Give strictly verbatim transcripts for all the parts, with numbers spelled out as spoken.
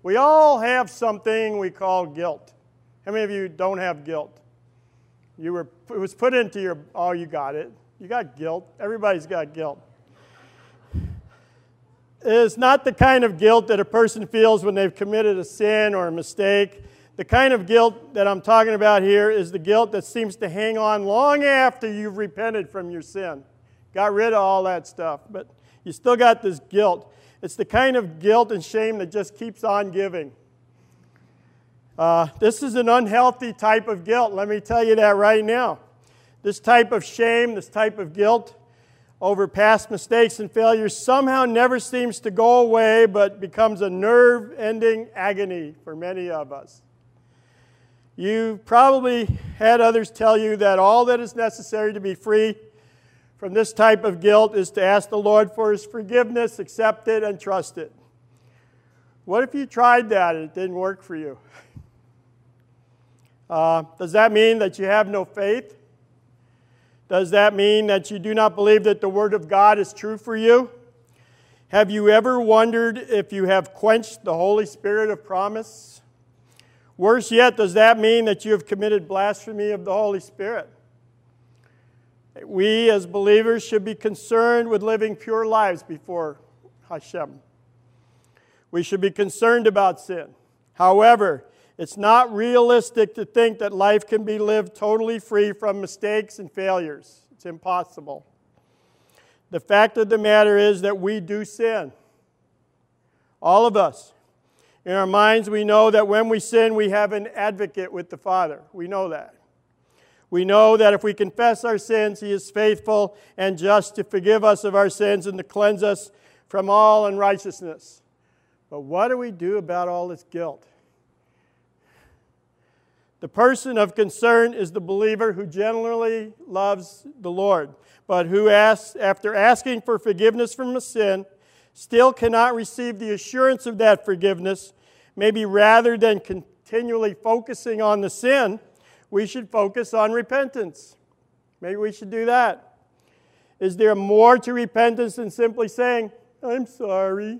We all have something we call guilt. How many of you don't have guilt? You were, it was put into your, oh, you got it. You got guilt. Everybody's got guilt. It's not the kind of guilt that a person feels when they've committed a sin or a mistake. The kind of guilt that I'm talking about here is the guilt that seems to hang on long after you've repented from your sin. Got rid of all that stuff, but you still got this guilt. It's the kind of guilt and shame that just keeps on giving. Uh, this is an unhealthy type of guilt, let me tell you that right now. This type of shame, this type of guilt over past mistakes and failures somehow never seems to go away, but becomes a nerve-ending agony for many of us. You've probably had others tell you that all that is necessary to be free from this type of guilt is to ask the Lord for His forgiveness, accept it, and trust it. What if you tried that and it didn't work for you? Uh, does that mean that you have no faith? Does that mean that you do not believe that the Word of God is true for you? Have you ever wondered if you have quenched the Holy Spirit of promise? Worse yet, does that mean that you have committed blasphemy of the Holy Spirit? We as believers should be concerned with living pure lives before Hashem. We should be concerned about sin. However, it's not realistic to think that life can be lived totally free from mistakes and failures. It's impossible. The fact of the matter is that we do sin. All of us. In our minds, we know that when we sin, we have an advocate with the Father. We know that. We know that if we confess our sins, He is faithful and just to forgive us of our sins and to cleanse us from all unrighteousness. But what do we do about all this guilt? The person of concern is the believer who generally loves the Lord, but who asks, after asking for forgiveness from a sin, still cannot receive the assurance of that forgiveness. Maybe rather than continually focusing on the sin, we should focus on repentance. Maybe we should do that. Is there more to repentance than simply saying, I'm sorry?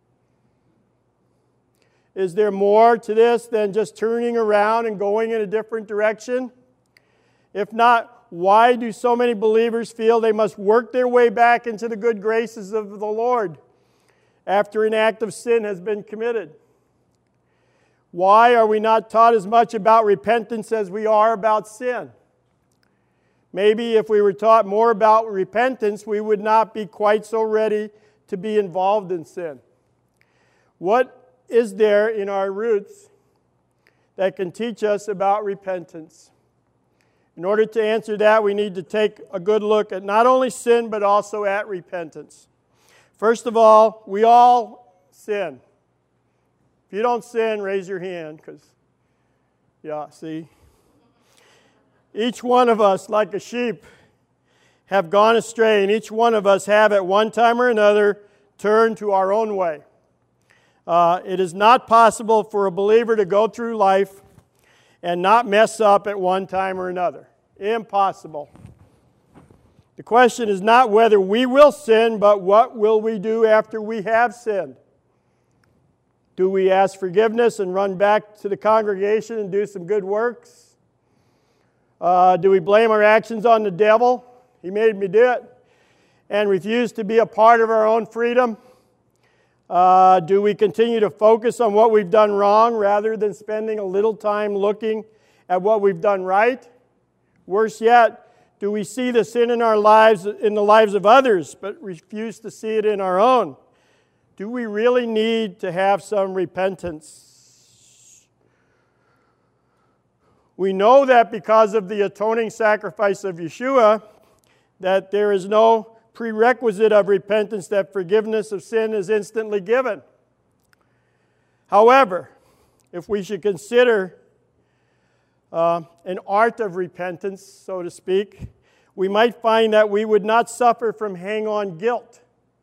Is there more to this than just turning around and going in a different direction? If not, why do so many believers feel they must work their way back into the good graces of the Lord after an act of sin has been committed? Why are we not taught as much about repentance as we are about sin? Maybe if we were taught more about repentance, we would not be quite so ready to be involved in sin. What is there in our roots that can teach us about repentance? In order to answer that, we need to take a good look at not only sin, but also at repentance. First of all, we all sin. If you don't sin, raise your hand, because, yeah, see. Each one of us, like a sheep, have gone astray, and each one of us have at one time or another turned to our own way. Uh, it is not possible for a believer to go through life and not mess up at one time or another. Impossible. The question is not whether we will sin, but what will we do after we have sinned? Do we ask forgiveness and run back to the congregation and do some good works? Uh, do we blame our actions on the devil? He made me do it. And refuse to be a part of our own freedom? Uh, do we continue to focus on what we've done wrong rather than spending a little time looking at what we've done right? Worse yet, do we see the sin in our lives, in the lives of others, but refuse to see it in our own? Do we really need to have some repentance? We know that because of the atoning sacrifice of Yeshua, that there is no prerequisite of repentance that forgiveness of sin is instantly given. However, if we should consider uh, an art of repentance, so to speak, we might find that we would not suffer from hang-on guilt.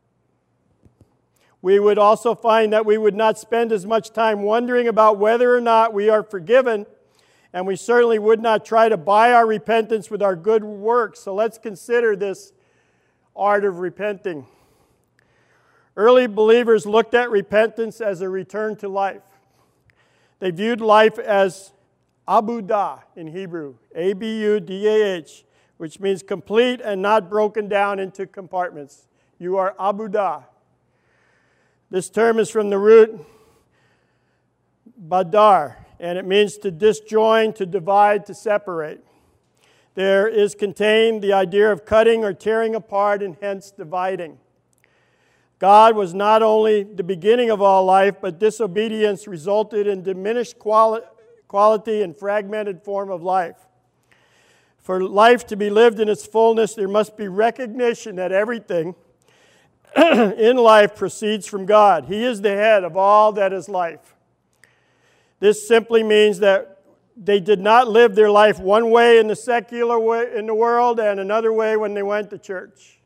We would also find that we would not spend as much time wondering about whether or not we are forgiven, and we certainly would not try to buy our repentance with our good works. So let's consider this art of repenting. Early believers looked at repentance as a return to life. They viewed life as abudah in Hebrew, A B U D A H, which means complete and not broken down into compartments. You are abudah. This term is from the root badar, and it means to disjoin, to divide, to separate. There is contained the idea of cutting or tearing apart and hence dividing. God was not only the beginning of all life, but disobedience resulted in diminished quali- quality and fragmented form of life. For life to be lived in its fullness, there must be recognition that everything in life proceeds from God. He is the head of all that is life. This simply means that they did not live their life one way in the secular way in the world and another way when they went to church.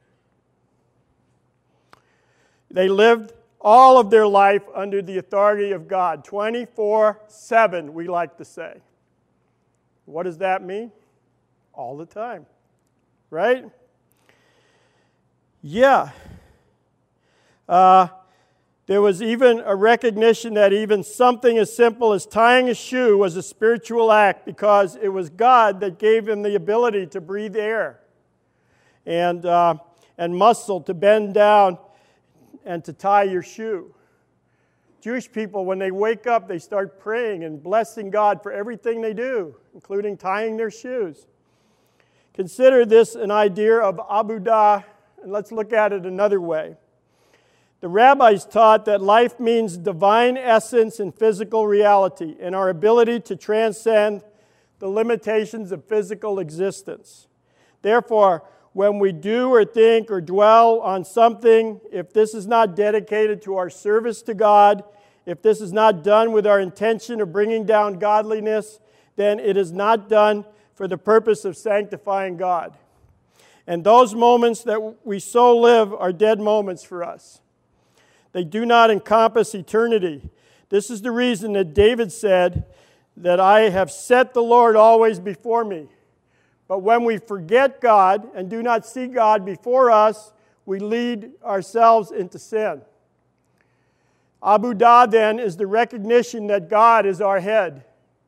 They lived all of their life under the authority of God, twenty-four seven, we like to say. What does that mean? All the time, right? Yeah. Uh, there was even a recognition that even something as simple as tying a shoe was a spiritual act because it was God that gave him the ability to breathe air and, uh, and muscle to bend down and to tie your shoe. Jewish people, when they wake up, they start praying and blessing God for everything they do, including tying their shoes. Consider this an idea of abudah, and let's look at it another way. The rabbis taught that life means divine essence and physical reality, and our ability to transcend the limitations of physical existence. Therefore, when we do or think or dwell on something, if this is not dedicated to our service to God, if this is not done with our intention of bringing down godliness, then it is not done for the purpose of sanctifying God. And those moments that we so live are dead moments for us. They do not encompass eternity. This is the reason that David said that I have set the Lord always before me. But when we forget God and do not see God before us, we lead ourselves into sin. Abudah, then, is the recognition that God is our head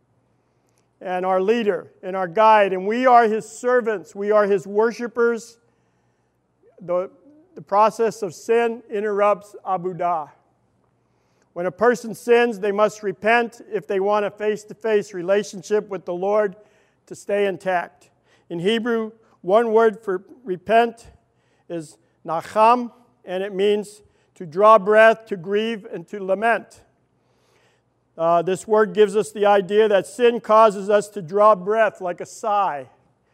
and our leader and our guide, and we are His servants. We are His worshipers. The, the process of sin interrupts abudah. When a person sins, they must repent if they want a face-to-face relationship with the Lord to stay intact. In Hebrew, one word for repent is nacham, and it means to draw breath, to grieve, and to lament. Uh, this word gives us the idea that sin causes us to draw breath like a sigh,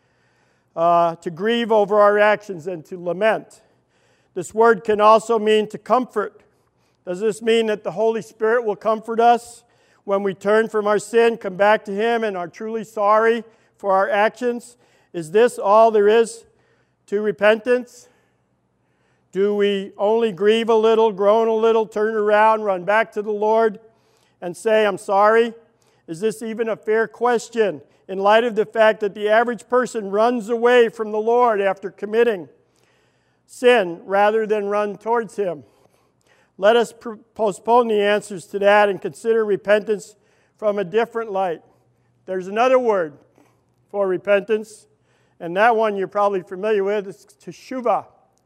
uh, to grieve over our actions, and to lament. This word can also mean to comfort. Does this mean that the Holy Spirit will comfort us when we turn from our sin, come back to Him, and are truly sorry for our actions? Is this all there is to repentance? Do we only grieve a little, groan a little, turn around, run back to the Lord, and say, I'm sorry? Is this even a fair question in light of the fact that the average person runs away from the Lord after committing sin rather than run towards Him? Let us pr- postpone the answers to that and consider repentance from a different light. There's another word for repentance, and that one you're probably familiar with. It's teshuvah.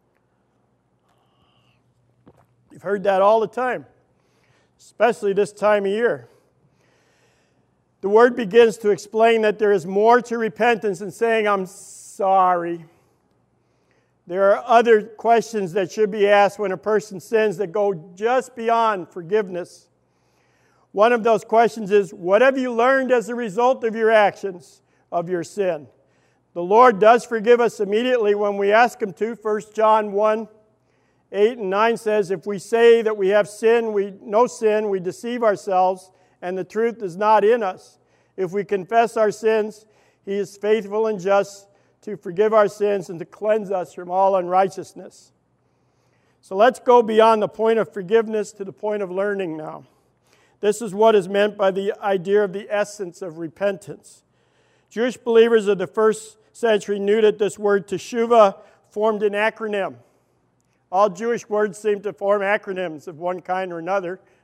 You've heard that all the time, especially this time of year. The word begins to explain that there is more to repentance than saying, I'm sorry. There are other questions that should be asked when a person sins that go just beyond forgiveness. One of those questions is, what have you learned as a result of your actions, of your sin? The Lord does forgive us immediately when we ask Him to. First John one, eight and nine says, if we say that we have sin, we no sin, we deceive ourselves, and the truth is not in us. If we confess our sins, He is faithful and just to forgive our sins and to cleanse us from all unrighteousness. So let's go beyond the point of forgiveness to the point of learning now. This is what is meant by the idea of the essence of repentance. Jewish believers of the first century knew that this word teshuvah formed an acronym. All Jewish words seem to form acronyms of one kind or another.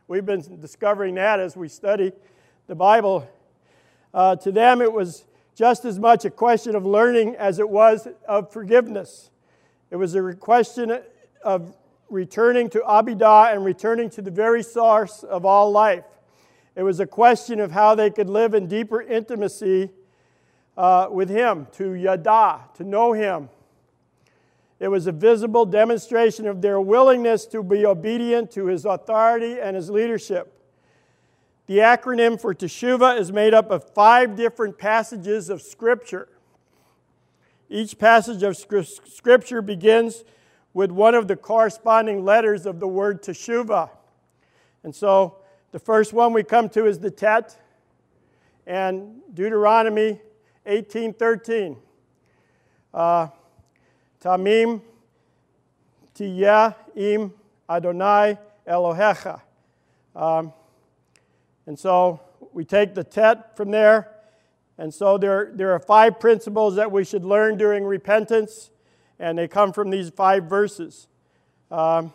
We've been discovering that as we study the Bible. Uh, to them, it was just as much a question of learning as it was of forgiveness. It was a question of returning to Abidah and returning to the very source of all life. It was a question of how they could live in deeper intimacy uh, with Him, to Yada, to know Him. It was a visible demonstration of their willingness to be obedient to His authority and His leadership. The acronym for Teshuvah is made up of five different passages of Scripture. Each passage of Scripture begins with one of the corresponding letters of the word Teshuvah. And so the first one we come to is the Tet, and Deuteronomy eighteen thirteen. Uh, Tamim tiyeh im Adonai Elohecha. Um, and so we take the Tet from there. And so there, there are five principles that we should learn during repentance, and they come from these five verses. Um,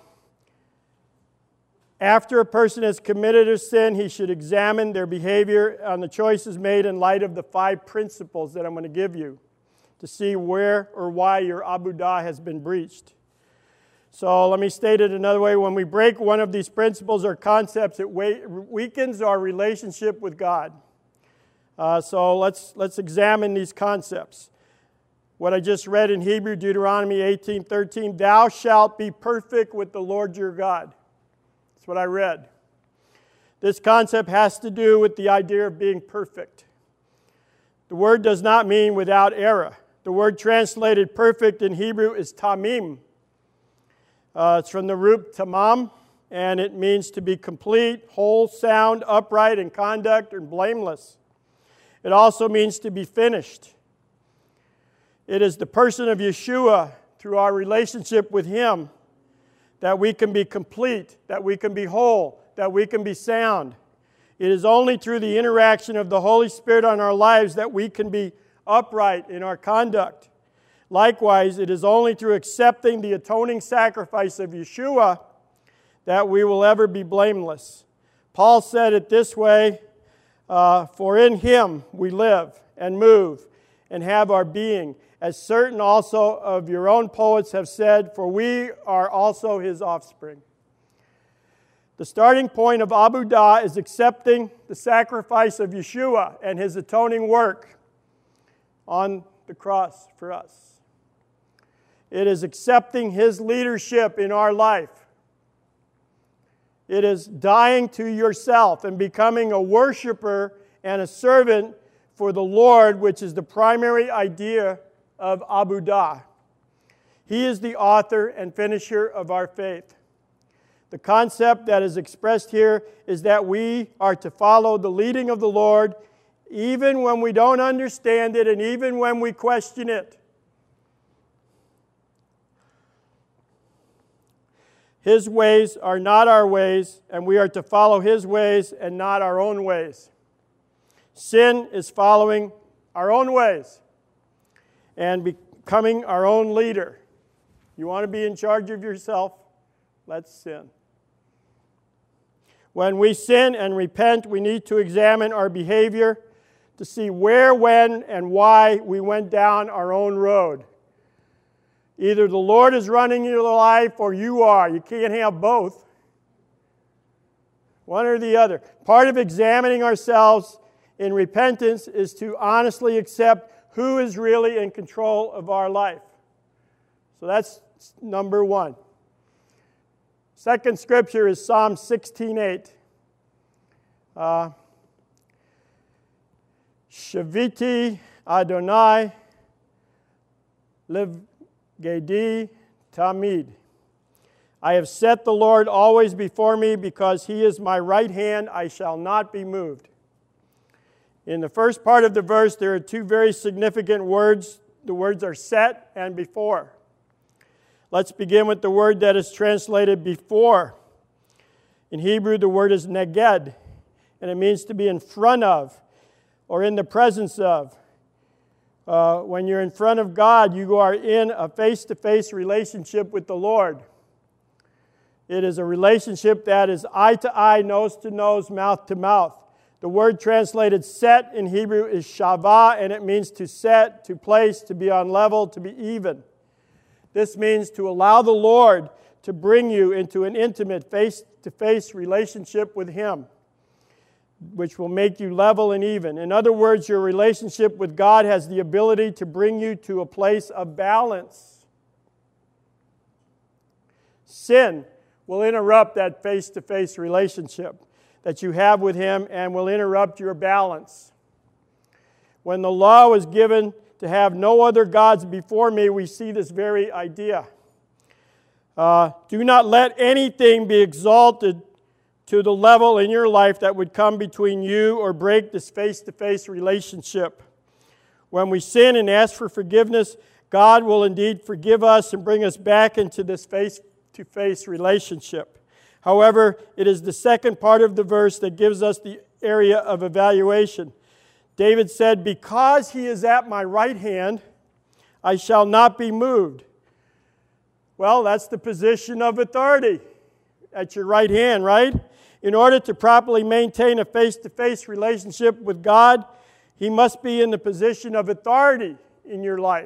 after a person has committed a sin, he should examine their behavior on the choices made in light of the five principles that I'm going to give you, to see where or why your Abudah has been breached. So let me state it another way. When we break one of these principles or concepts, it weakens our relationship with God. Uh, so let's, let's examine these concepts. What I just read in Hebrew, Deuteronomy eighteen thirteen, thou shalt be perfect with the Lord your God. That's what I read. This concept has to do with the idea of being perfect. The word does not mean without error. The word translated perfect in Hebrew is tamim. Uh, it's from the root tamam, and it means to be complete, whole, sound, upright in conduct, and blameless. It also means to be finished. It is the person of Yeshua, through our relationship with Him, that we can be complete, that we can be whole, that we can be sound. It is only through the interaction of the Holy Spirit on our lives that we can be upright in our conduct. Likewise, it is only through accepting the atoning sacrifice of Yeshua that we will ever be blameless. Paul said it this way, uh, for in Him we live and move and have our being, as certain also of your own poets have said, for we are also His offspring. The starting point of Abudah is accepting the sacrifice of Yeshua and His atoning work on the cross for us. It is accepting His leadership in our life. It is dying to yourself and becoming a worshiper and a servant for the Lord, which is the primary idea of Abudah. He is the author and finisher of our faith. The concept that is expressed here is that we are to follow the leading of the Lord even when we don't understand it and even when we question it. His ways are not our ways, and we are to follow His ways and not our own ways. Sin is following our own ways and becoming our own leader. You want to be in charge of yourself? Let's sin. When we sin and repent, we need to examine our behavior to see where, when, and why we went down our own road. Either the Lord is running your life or you are. You can't have both. One or the other. Part of examining ourselves in repentance is to honestly accept who is really in control of our life. So that's number one. Second scripture is Psalm sixteen eight. Uh, Shaviti Adonai Livgedi Tamid. I have set the Lord always before me, because He is my right hand, I shall not be moved. In the first part of the verse, there are two very significant words. The words are set and before. Let's begin with the word that is translated before. In Hebrew, the word is neged, and it means to be in front of or in the presence of. Uh, when you're in front of God, you are in a face-to-face relationship with the Lord. It is a relationship that is eye to eye, nose to nose, mouth to mouth. The word translated set in Hebrew is shavah, and it means to set, to place, to be on level, to be even. This means to allow the Lord to bring you into an intimate face-to-face relationship with Him, which will make you level and even. In other words, your relationship with God has the ability to bring you to a place of balance. Sin will interrupt that face-to-face relationship that you have with Him and will interrupt your balance. When the law was given to have no other gods before me, we see this very idea. Uh, do not let anything be exalted to the level in your life that would come between you or break this face-to-face relationship. When we sin and ask for forgiveness, God will indeed forgive us and bring us back into this face-to-face relationship. However, it is the second part of the verse that gives us the area of evaluation. David said, "Because He is at my right hand, I shall not be moved." Well, that's the position of authority, at your right hand, right? In order to properly maintain a face-to-face relationship with God, He must be in the position of authority in your life.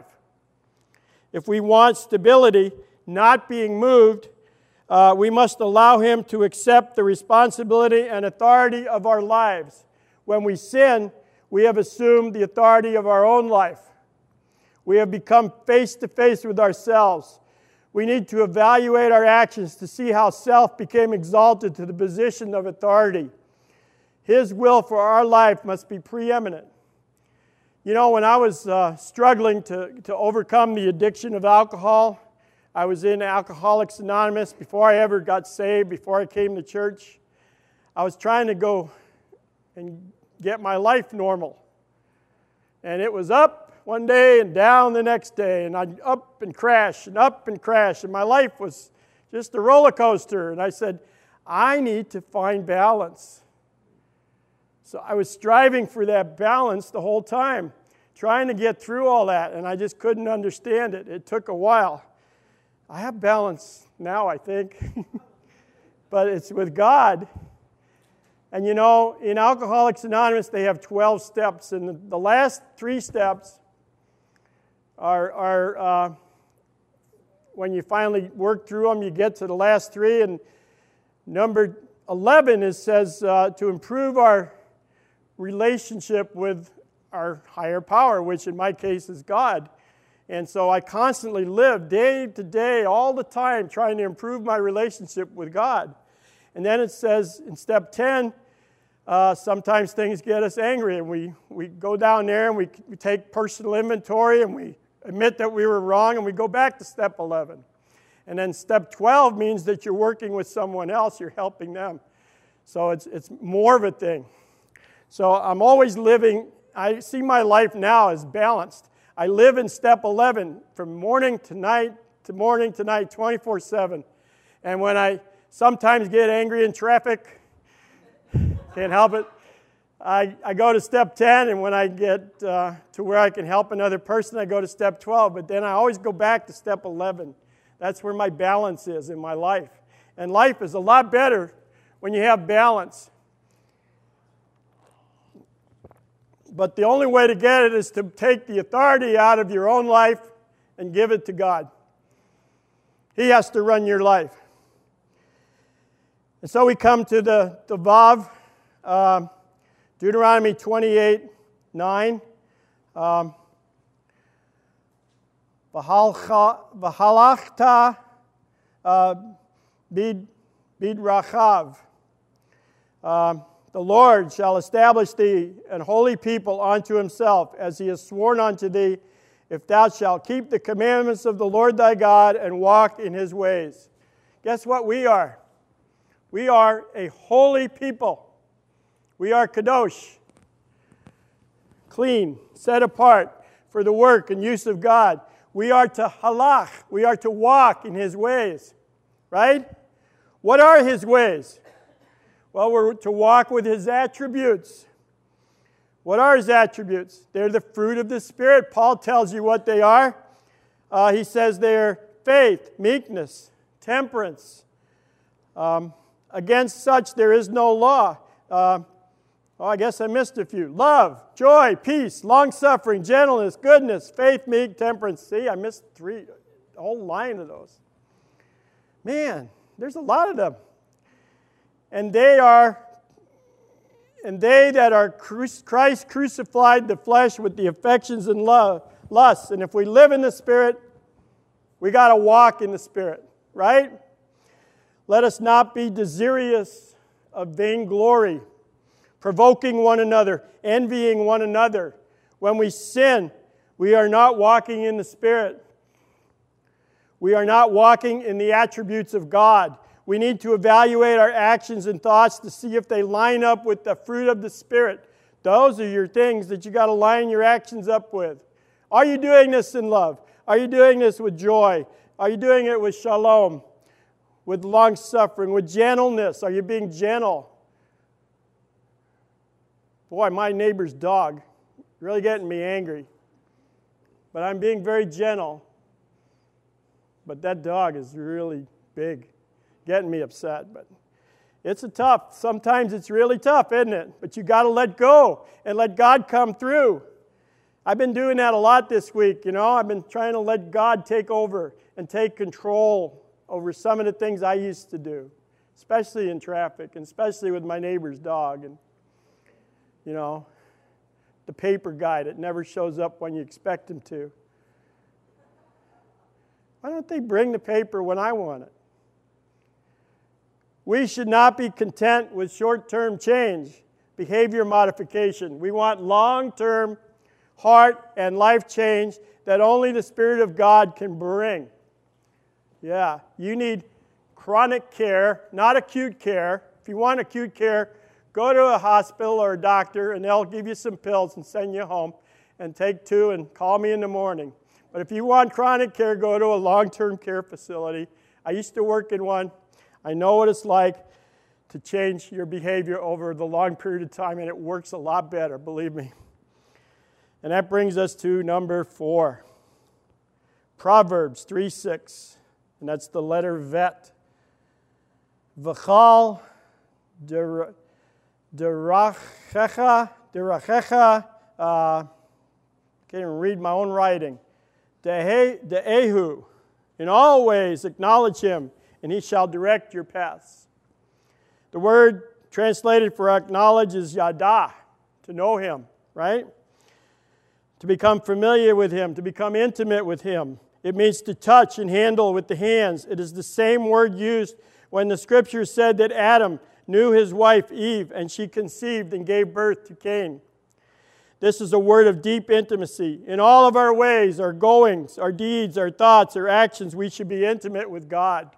If we want stability, not being moved, uh, we must allow Him to accept the responsibility and authority of our lives. When we sin, we have assumed the authority of our own life. We have become face-to-face with ourselves. We need to evaluate our actions to see how self became exalted to the position of authority. His will for our life must be preeminent. You know, when I was uh, struggling to, to overcome the addiction of alcohol, I was in Alcoholics Anonymous before I ever got saved, before I came to church. I was trying to go and get my life normal. And it was up one day and down the next day, and I'd up and crash and up and crash, and my life was just a roller coaster. And I said, I need to find balance. So I was striving for that balance the whole time, trying to get through all that, and I just couldn't understand it. It took a while. I have balance now, I think, but it's with God. And you know, in Alcoholics Anonymous, they have twelve steps, and the, the last three steps are, are uh, when you finally work through them, you get to the last three, and number eleven is, says uh, to improve our relationship with our higher power, which in my case is God. And so I constantly live day to day, all the time, trying to improve my relationship with God. And then it says in step ten, uh, sometimes things get us angry, and we, we go down there and we, we take personal inventory and we admit that we were wrong, and we go back to step eleven. And then step twelve means that you're working with someone else, you're helping them. So it's, it's more of a thing. So I'm always living, I see my life now as balanced. I live in step eleven from morning to night to morning to night, twenty-four seven. And when I sometimes get angry in traffic, can't help it, I, I go to step ten, and when I get uh, to where I can help another person, I go to step twelve. But then I always go back to step eleven. That's where my balance is in my life. And life is a lot better when you have balance. But the only way to get it is to take the authority out of your own life and give it to God. He has to run your life. And so we come to the, the Vav, uh, Deuteronomy twenty-eight nine. Um, V'halachta uh, bid rachav. Um, The Lord shall establish thee an holy people unto Himself, as He has sworn unto thee, if thou shalt keep the commandments of the Lord thy God and walk in His ways. Guess what we are? We are a holy people. We are kadosh, clean, set apart for the work and use of God. We are to halach. We are to walk in His ways, right? What are His ways? Well, we're to walk with His attributes. What are His attributes? They're the fruit of the Spirit. Paul tells you what they are. Uh, he says they're faith, meekness, temperance, Um, against such there is no law. Uh, oh, I guess I missed a few. Love, joy, peace, long-suffering, gentleness, goodness, faith, meek, temperance. See, I missed three, a whole line of those. Man, there's a lot of them. And they are, and they that are Christ crucified the flesh with the affections and love, lusts. And if we live in the Spirit, we got to walk in the Spirit, right? Let us not be desirous of vainglory, provoking one another, envying one another. When we sin, we are not walking in the Spirit. We are not walking in the attributes of God. We need to evaluate our actions and thoughts to see if they line up with the fruit of the Spirit. Those are your things that you got to line your actions up with. Are you doing this in love? Are you doing this with joy? Are you doing it with shalom? With long-suffering? With gentleness? Are you being gentle? Boy, my neighbor's dog really getting me angry. But I'm being very gentle. But that dog is really big, getting me upset. But it's a tough. Sometimes it's really tough, isn't it? But you got to let go and let God come through. I've been doing that a lot this week, you know. I've been trying to let God take over and take control over some of the things I used to do, especially in traffic and especially with my neighbor's dog. And, you know, the paper guy that never shows up when you expect him to. Why don't they bring the paper when I want it? We should not be content with short-term change, behavior modification. We want long-term heart and life change that only the Spirit of God can bring. Yeah, you need chronic care, not acute care. If you want acute care, go to a hospital or a doctor and they'll give you some pills and send you home and take two and call me in the morning. But if you want chronic care, go to a long-term care facility. I used to work in one. I know what it's like to change your behavior over the long period of time, and it works a lot better, believe me. And that brings us to number four. Proverbs three six. And that's the letter vet. V'chal derachecha, derachecha, uh, can't even read my own writing. De'ehu, in all ways acknowledge him, and he shall direct your paths. The word translated for acknowledge is yada, to know him, right? To become familiar with him, to become intimate with him. It means to touch and handle with the hands. It is the same word used when the Scripture said that Adam knew his wife Eve, and she conceived and gave birth to Cain. This is a word of deep intimacy. In all of our ways, our goings, our deeds, our thoughts, our actions, we should be intimate with God.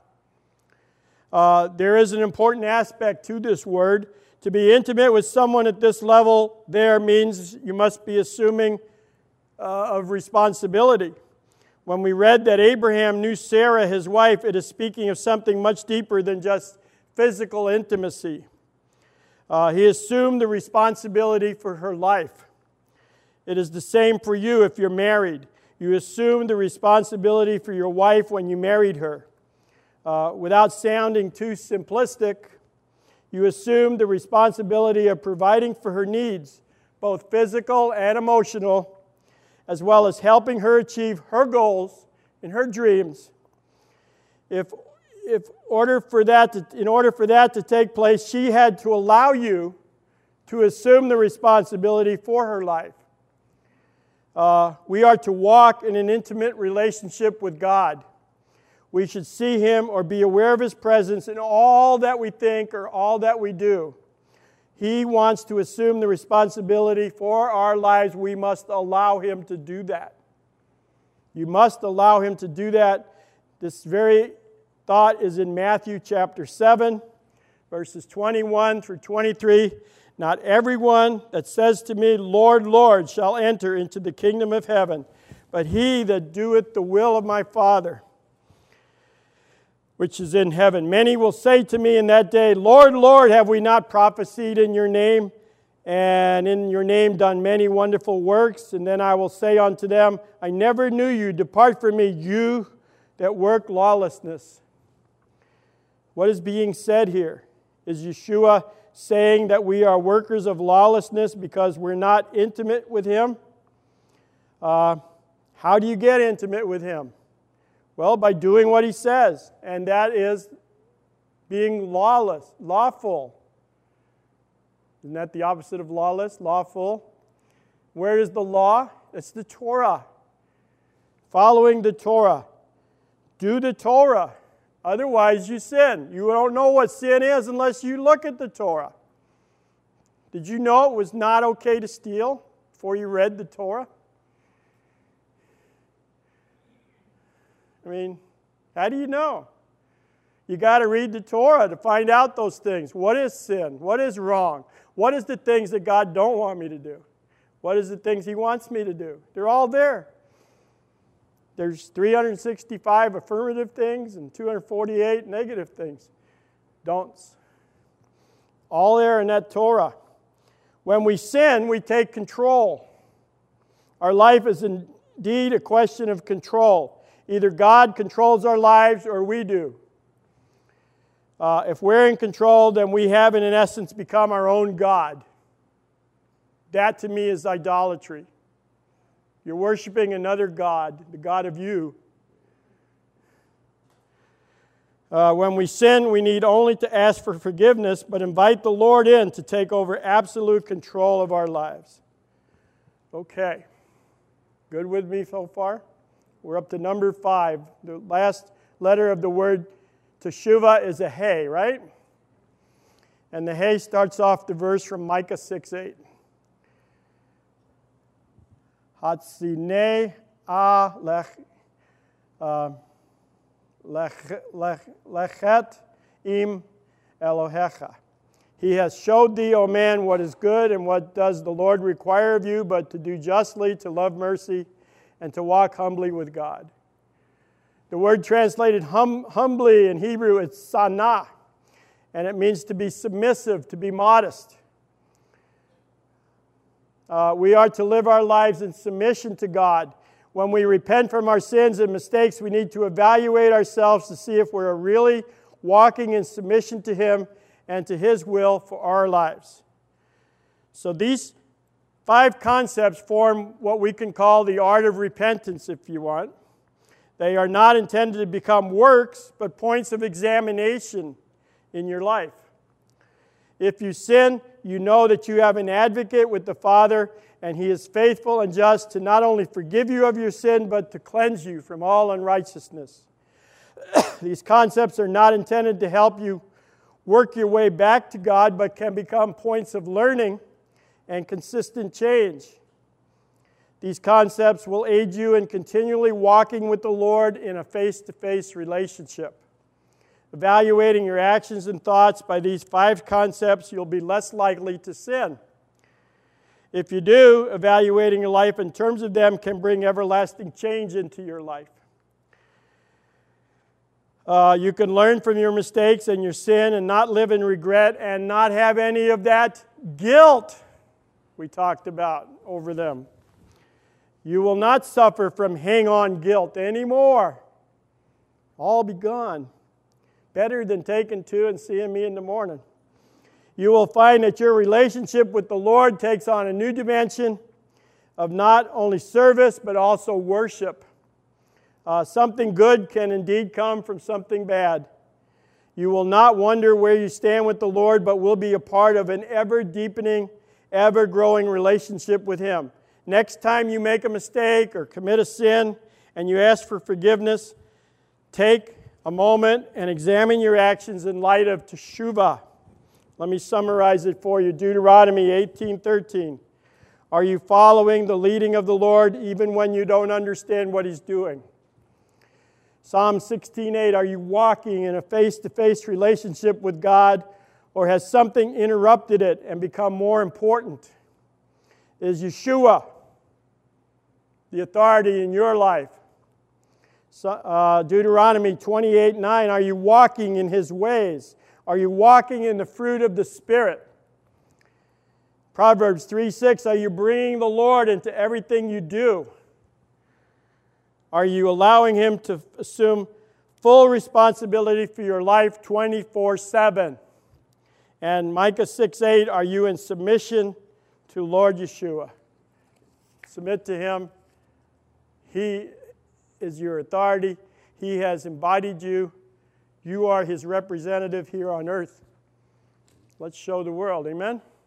Uh, there is an important aspect to this word. To be intimate with someone at this level there means you must be assuming uh, of responsibility. When we read that Abraham knew Sarah, his wife, it is speaking of something much deeper than just physical intimacy. Uh, he assumed the responsibility for her life. It is the same for you if you're married. You assume the responsibility for your wife when you married her. Uh, without sounding too simplistic, you assume the responsibility of providing for her needs, both physical and emotional, as well as helping her achieve her goals and her dreams. If, if order for that to, in order for that to take place, she had to allow you to assume the responsibility for her life. Uh, we are to walk in an intimate relationship with God. We should see Him or be aware of His presence in all that we think or all that we do. He wants to assume the responsibility for our lives. We must allow Him to do that. You must allow Him to do that. This very thought is in Matthew chapter seven, verses twenty-one through twenty-three. Not everyone that says to me, Lord, Lord, shall enter into the kingdom of heaven, but he that doeth the will of my Father, which is in heaven. Many will say to me in that day, Lord, Lord, have we not prophesied in your name, and in your name done many wonderful works? And then I will say unto them, I never knew you. Depart from me, you that work lawlessness. What is being said here? Is Yeshua saying that we are workers of lawlessness because we're not intimate with Him? Uh, how do you get intimate with Him? Well, by doing what He says, and that is being lawless, lawful. Isn't that the opposite of lawless? Lawful. Where is the law? It's the Torah. Following the Torah. Do the Torah. Otherwise, you sin. You don't know what sin is unless you look at the Torah. Did you know it was not okay to steal before you read the Torah? I mean, how do you know? You got to read the Torah to find out those things. What is sin? What is wrong? What is the things that God don't want me to do? What is the things He wants me to do? They're all there. There's three hundred sixty-five affirmative things and two hundred forty-eight negative things. Don'ts. All there in that Torah. When we sin, we take control. Our life is indeed a question of control. Either God controls our lives or we do. Uh, if we're in control, then we have, in essence, become our own God. That, to me, is idolatry. You're worshiping another God, the God of you. Uh, when we sin, we need only to ask for forgiveness, but invite the Lord in to take over absolute control of our lives. Okay. Good with me so far? We're up to number five. The last letter of the word teshuvah is a hey, right? And the hey starts off the verse from Micah six eight. Hatzinei a lech lechet im Elohecha. He has showed thee, O man, what is good, and what does the Lord require of you, but to do justly, to love mercy, and to walk humbly with God. The word translated hum, humbly in Hebrew, it's sanah, and it means to be submissive, to be modest. Uh, we are to live our lives in submission to God. When we repent from our sins and mistakes, we need to evaluate ourselves to see if we're really walking in submission to Him and to His will for our lives. So these five concepts form what we can call the art of repentance, if you want. They are not intended to become works, but points of examination in your life. If you sin, you know that you have an advocate with the Father, and He is faithful and just to not only forgive you of your sin, but to cleanse you from all unrighteousness. These concepts are not intended to help you work your way back to God, but can become points of learning and consistent change. These concepts will aid you in continually walking with the Lord in a face-to-face relationship. Evaluating your actions and thoughts by these five concepts, you'll be less likely to sin. If you do, evaluating your life in terms of them can bring everlasting change into your life. Uh, you can learn from your mistakes and your sin and not live in regret and not have any of that guilt we talked about over them. You will not suffer from hang-on guilt anymore. All be gone. Better than taking two and seeing me in the morning. You will find that your relationship with the Lord takes on a new dimension of not only service, but also worship. Uh, something good can indeed come from something bad. You will not wonder where you stand with the Lord, but will be a part of an ever-deepening, ever-growing relationship with Him. Next time you make a mistake or commit a sin and you ask for forgiveness, take a moment and examine your actions in light of teshuvah. Let me summarize it for you. Deuteronomy eighteen thirteen. Are you following the leading of the Lord even when you don't understand what He's doing? Psalm sixteen eight. Are you walking in a face-to-face relationship with God, or has something interrupted it and become more important? Is Yeshua the authority in your life? So, uh, Deuteronomy twenty-eight nine, are you walking in His ways? Are you walking in the fruit of the Spirit? Proverbs three six, are you bringing the Lord into everything you do? Are you allowing Him to assume full responsibility for your life twenty-four seven. And Micah six eight, are you in submission to Lord Yeshua? Submit to Him. He is your authority. He has embodied you. You are His representative here on earth. Let's show the world. Amen?